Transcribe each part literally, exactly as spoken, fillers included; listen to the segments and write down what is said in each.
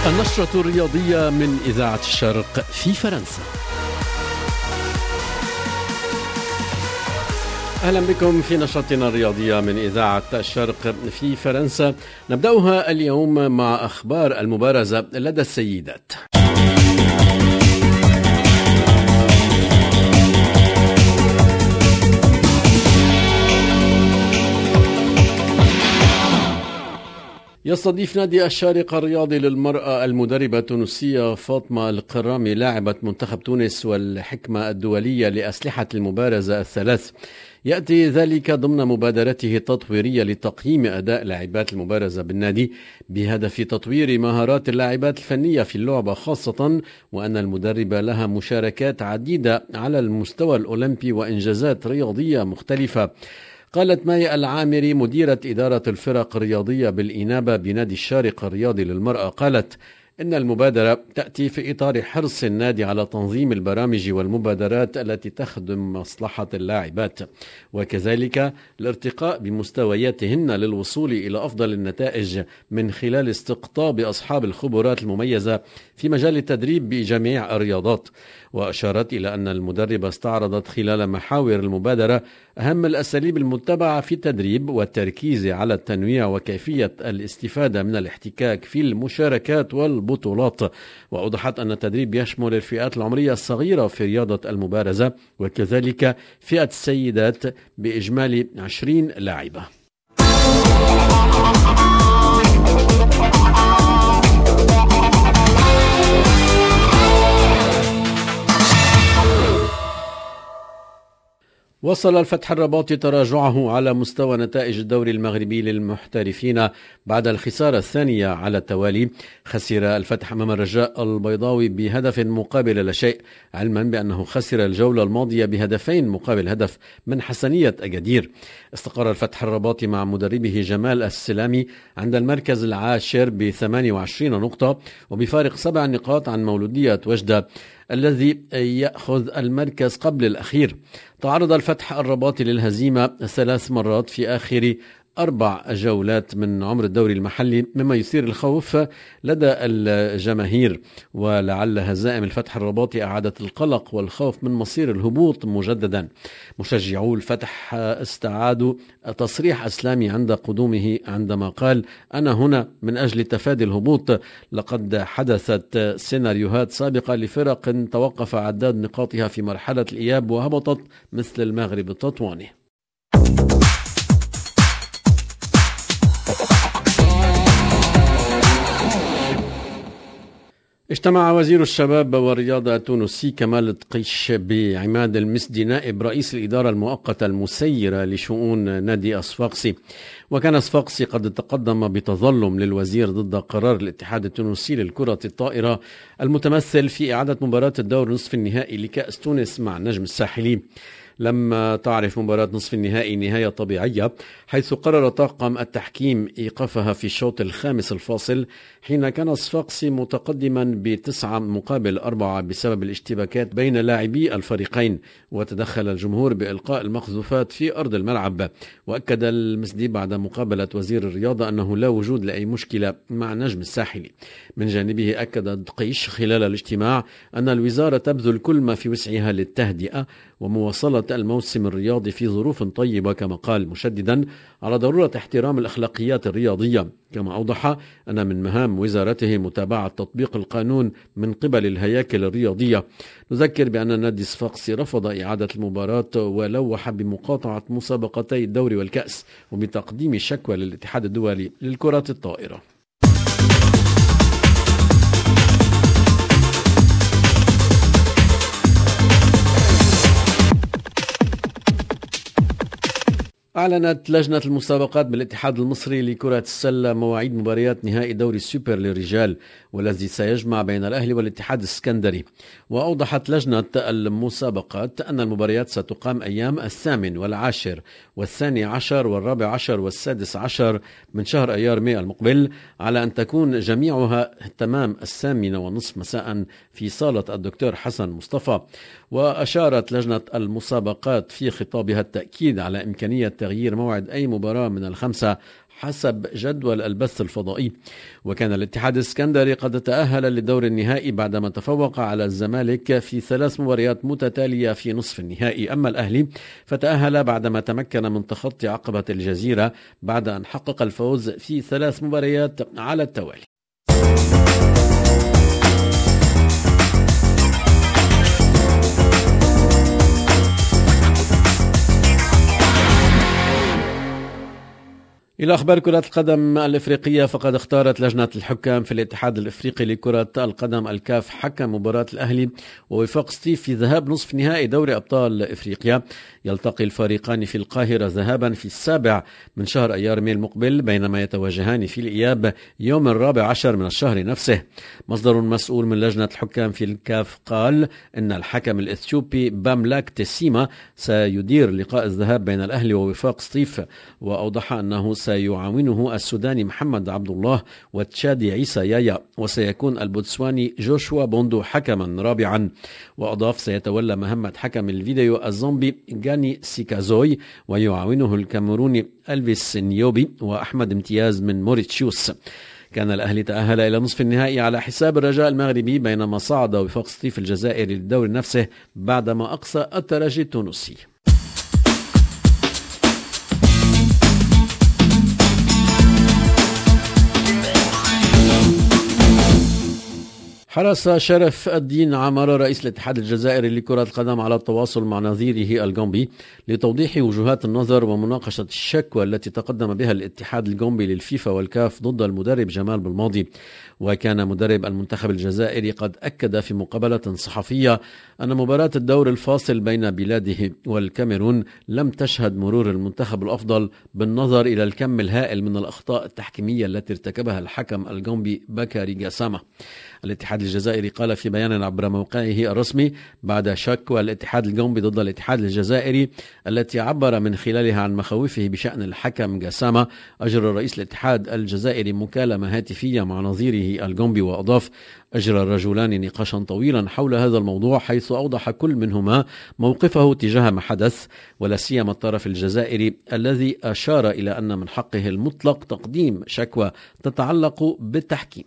النشرة الرياضية من إذاعة الشرق في فرنسا. أهلا بكم في نشرتنا الرياضية من إذاعة الشرق في فرنسا. نبدأها اليوم مع أخبار المبارزة لدى السيدات. يستضيف نادي الشارقة الرياضي للمرأة المدربة التونسية فاطمة القرامي لاعبة منتخب تونس والحكمة الدولية لأسلحة المبارزة الثلاث. يأتي ذلك ضمن مبادرته التطويرية لتقييم أداء لاعبات المبارزة بالنادي بهدف تطوير مهارات اللاعبات الفنية في اللعبة، خاصة وأن المدربة لها مشاركات عديدة على المستوى الأولمبي وإنجازات رياضية مختلفة. قالت مايا العامري مديرة إدارة الفرق الرياضية بالإنابة بنادي الشارقة الرياضي للمرأة، قالت إن المبادرة تأتي في إطار حرص النادي على تنظيم البرامج والمبادرات التي تخدم مصلحة اللاعبات، وكذلك الارتقاء بمستوياتهن للوصول إلى أفضل النتائج من خلال استقطاب أصحاب الخبرات المميزة في مجال التدريب بجميع الرياضات. وأشارت إلى أن المدربة استعرضت خلال محاور المبادرة أهم الأساليب المتبعة في التدريب والتركيز على التنويع وكيفية الاستفادة من الاحتكاك في المشاركات والبطولات. وأوضحت أن التدريب يشمل الفئات العمرية الصغيرة في رياضة المبارزة وكذلك فئة السيدات بإجمالي عشرين لاعبة. وصل الفتح الرباطي تراجعه على مستوى نتائج الدوري المغربي للمحترفين بعد الخسارة الثانية على التوالي. خسر الفتح أمام الرجاء البيضاوي بهدف مقابل لا شيء، علما بأنه خسر الجولة الماضية بهدفين مقابل هدف من حسنية أجدير. استقر الفتح الرباطي مع مدربه جمال السلامي عند المركز العاشر ب ثمانية وعشرين نقطة وبفارق سبع نقاط عن مولودية وجدة الذي يأخذ المركز قبل الأخير. تعرض الفتح الرباطي للهزيمة ثلاث مرات في آخر أربع جولات من عمر الدوري المحلي، مما يثير الخوف لدى الجماهير، ولعل هزائم الفتح الرباطي أعادت القلق والخوف من مصير الهبوط مجددا. مشجعو الفتح استعادوا تصريح أسلامي عند قدومه عندما قال: أنا هنا من أجل تفادي الهبوط. لقد حدثت سيناريوهات سابقة لفرق توقف عداد نقاطها في مرحلة الإياب وهبطت مثل المغرب التطواني. اجتمع وزير الشباب والرياضة التونسي كمال دقيش بعماد المسدي نائب رئيس الإدارة المؤقتة المسيرة لشؤون نادي الصفاقسي. وكان الصفاقسي قد تقدم بتظلم للوزير ضد قرار الاتحاد التونسي للكرة الطائرة المتمثل في إعادة مباراة الدور نصف النهائي لكأس تونس مع النجم الساحلي. لما تعرف مباراة نصف النهائي نهاية طبيعية، حيث قرر طاقم التحكيم إيقافها في الشوط الخامس الفاصل حين كان الصفاقسي متقدما بتسعة مقابل أربعة بسبب الاشتباكات بين لاعبي الفريقين، وتدخل الجمهور بإلقاء المقذوفات في أرض الملعب. وأكد المسدي بعد مقابلة وزير الرياضة أنه لا وجود لأي مشكلة مع النجم الساحلي. من جانبه أكد دقيش خلال الاجتماع أن الوزارة تبذل كل ما في وسعها للتهدئة ومواصلة الموسم الرياضي في ظروف طيبة، كما قال، مشددا على ضرورة احترام الأخلاقيات الرياضية. كما أوضح أن من مهام وزارته متابعة تطبيق القانون من قبل الهياكل الرياضية. نذكر بأن نادي الصفاقسي رفض إعادة المباراة ولوح بمقاطعة مسابقتي الدوري والكأس وبتقديم شكوى للاتحاد الدولي للكرة الطائرة. أعلنت لجنة المسابقات بالاتحاد المصري لكرة السلة مواعيد مباريات نهائي دوري السوبر للرجال والذي سيجمع بين الأهلي والاتحاد السكندري. وأوضحت لجنة المسابقات أن المباريات ستقام أيام الثامن والعاشر والثاني عشر والرابع عشر والسادس عشر من شهر أيار مايو المقبل، على أن تكون جميعها تمام الثامنة ونصف مساء في صالة الدكتور حسن مصطفى. وأشارت لجنة المسابقات في خطابها التأكيد على إمكانية تغيير موعد أي مباراة من الخمسة حسب جدول البث الفضائي. وكان الاتحاد الاسكندري قد تأهل للدور النهائي بعدما تفوق على الزمالك في ثلاث مباريات متتالية في نصف النهائي. أما الأهلي فتأهل بعدما تمكن من تخطي عقبة الجزيرة بعد أن حقق الفوز في ثلاث مباريات على التوالي. إلى أخبار كرة القدم الإفريقية، فقد اختارت لجنة الحكام في الاتحاد الإفريقي لكرة القدم الكاف حكم مباراة الأهلي ووفاق سطيف في ذهاب نصف نهائي دوري أبطال إفريقيا. يلتقي الفريقان في القاهرة ذهابا في السابع من شهر أيار مايو المقبل، بينما يتواجهان في الإياب يوم الرابع عشر من الشهر نفسه. مصدر مسؤول من لجنة الحكام في الكاف قال إن الحكم الإثيوبي باملاك تسيما سيدير لقاء الذهاب بين الأهلي ووفاق سطيف، وأوضح أنه سيعاونه السوداني محمد عبد الله والتشادي عيسى يايا، وسيكون البوتسواني جوشوا بوندو حكما رابعا. وأضاف سيتولى مهمة حكم الفيديو الزومبي غاني سيكازوي، ويعاونه الكاميروني ألفيس نيوبي وأحمد امتياز من موريتشيوس. كان الأهلي تأهل إلى نصف النهائي على حساب الرجاء المغربي، بينما صعد وفاق سطيف الجزائري للدور نفسه بعدما أقصى الترجي التونسي. حرص شرف الدين عمارة رئيس الاتحاد الجزائري لكرة القدم على التواصل مع نظيره الغامبي لتوضيح وجهات النظر ومناقشة الشكوى التي تقدم بها الاتحاد الغامبي للفيفا والكاف ضد المدرب جمال بالماضي. وكان مدرب المنتخب الجزائري قد أكد في مقابلة صحفية أن مباراة الدور الفاصل بين بلاده والكاميرون لم تشهد مرور المنتخب الأفضل بالنظر إلى الكم الهائل من الأخطاء التحكيمية التي ارتكبها الحكم الغامبي بكاري جاسامة. الاتحاد الجزائري قال في بيان عبر موقعه الرسمي بعد شكوى الاتحاد الغامبي ضد الاتحاد الجزائري التي عبر من خلالها عن مخاوفه بشأن الحكم جاسامة، أجرى رئيس الاتحاد الجزائري مكالمة هاتفية مع نظيره الغامبي. وأضاف أجرى الرجلان نقاشا طويلا حول هذا الموضوع، حيث أوضح كل منهما موقفه تجاه ما حدث، ولا سيما الطرف الجزائري الذي أشار إلى أن من حقه المطلق تقديم شكوى تتعلق بالتحكيم.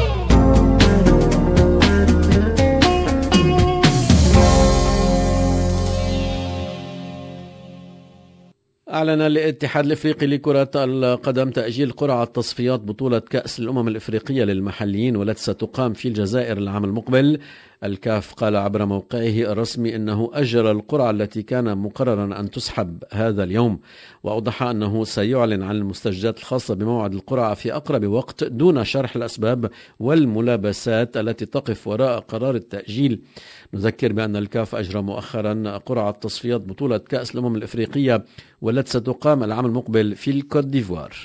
أعلن الاتحاد الإفريقي لكرة القدم تأجيل قرعة تصفيات بطولة كأس الأمم الإفريقية للمحليين والتي ستقام في الجزائر العام المقبل. الكاف قال عبر موقعه الرسمي أنه أجل القرعة التي كان مقررا أن تسحب هذا اليوم، وأوضح أنه سيعلن عن المستجدات الخاصة بموعد القرعة في أقرب وقت دون شرح الأسباب والملابسات التي تقف وراء قرار التأجيل. نذكر بأن الكاف أجرى مؤخرا قرعة تصفيات بطولة كأس الأمم الإفريقية والتي ستقام العام المقبل في الكوت ديفوار.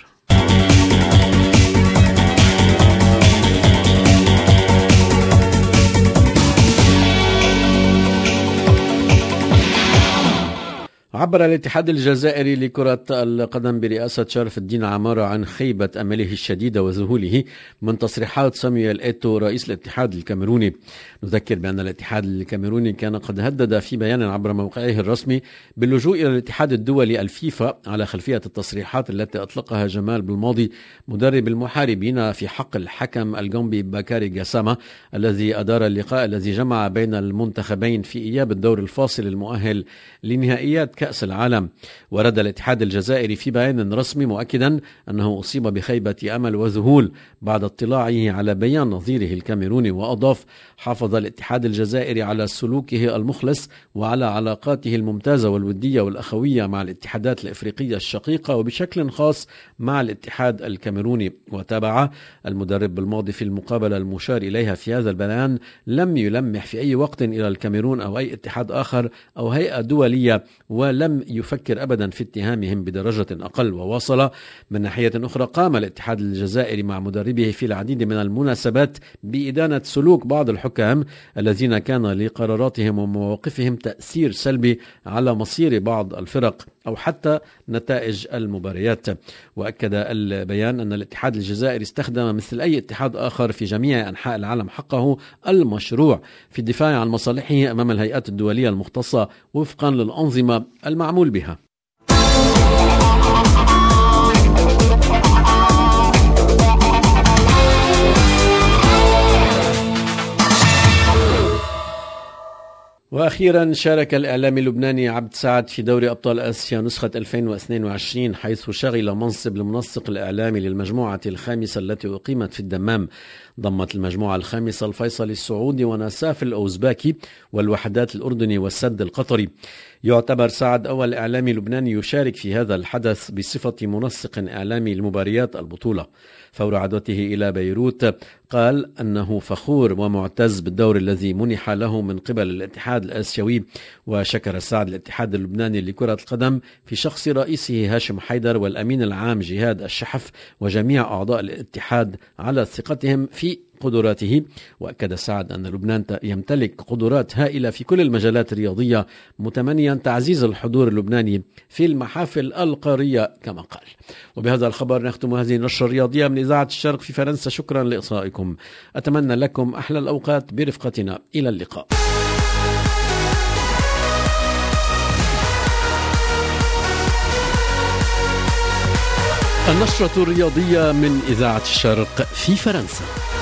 عبر الاتحاد الجزائري لكرة القدم برئاسة شرف الدين عمارة عن خيبة أمله الشديدة وذهوله من تصريحات سامويل إيتو رئيس الاتحاد الكاميروني. نذكر بأن الاتحاد الكاميروني كان قد هدد في بيان عبر موقعه الرسمي باللجوء إلى الاتحاد الدولي الفيفا على خلفية التصريحات التي أطلقها جمال بالماضي مدرب المحاربين في حق الحكم الغامبي بكاري جاسامة الذي أدار اللقاء الذي جمع بين المنتخبين في إياب الدور الفاصل المؤهل لنهائيات كأس العالم. ورد الاتحاد الجزائري في بيان رسمي مؤكدا أنه أصيب بخيبة أمل وذهول بعد اطلاعه على بيان نظيره الكاميروني. وأضاف حافظ الاتحاد الجزائري على سلوكه المخلص وعلى علاقاته الممتازة والودية والأخوية مع الاتحادات الإفريقية الشقيقة وبشكل خاص مع الاتحاد الكاميروني. وتابع المدرب بالماضي في المقابلة المشار إليها في هذا البيان لم يلمح في أي وقت إلى الكاميرون أو أي اتحاد آخر أو هيئة دولية، ولم يفكر أبدا في اتهامهم بدرجة أقل. وواصل من ناحية أخرى قام الاتحاد الجزائري مع مدربه في العديد من المناسبات بإدانة سلوك بعض الحكام الذين كان لقراراتهم ومواقفهم تأثير سلبي على مصير بعض الفرق أو حتى نتائج المباريات. وأكد البيان أن الاتحاد الجزائري استخدم مثل أي اتحاد آخر في جميع أنحاء العالم حقه المشروع في الدفاع عن مصالحه أمام الهيئات الدولية المختصة وفقا للأنظمة المعمول بها. وأخيرا شارك الإعلامي اللبناني عبد سعد في دوري أبطال آسيا نسخة ألفين واثنين وعشرين، حيث شغل منصب المنسق الإعلامي للمجموعة الخامسة التي أقيمت في الدمام. ضمت المجموعة الخامسة الفيصل السعودي ونساف الأوزباكي والوحدات الأردني والسد القطري. يعتبر سعد أول إعلامي لبناني يشارك في هذا الحدث بصفة منسق إعلامي لمباريات البطولة. فور عودته إلى بيروت قال أنه فخور ومعتز بالدور الذي منح له من قبل الاتحاد الآسيوي، وشكر سعد الاتحاد اللبناني لكرة القدم في شخص رئيسه هاشم حيدر والأمين العام جهاد الشحف وجميع أعضاء الاتحاد على ثقتهم في قدراته. وأكد سعد أن لبنان يمتلك قدرات هائلة في كل المجالات الرياضية، متمنيا تعزيز الحضور اللبناني في المحافل القارية كما قال. وبهذا الخبر نختم هذه النشرة الرياضية من إذاعة الشرق في فرنسا. شكرا لإصغائكم، أتمنى لكم أحلى الأوقات برفقتنا. إلى اللقاء. النشرة الرياضية من إذاعة الشرق في فرنسا.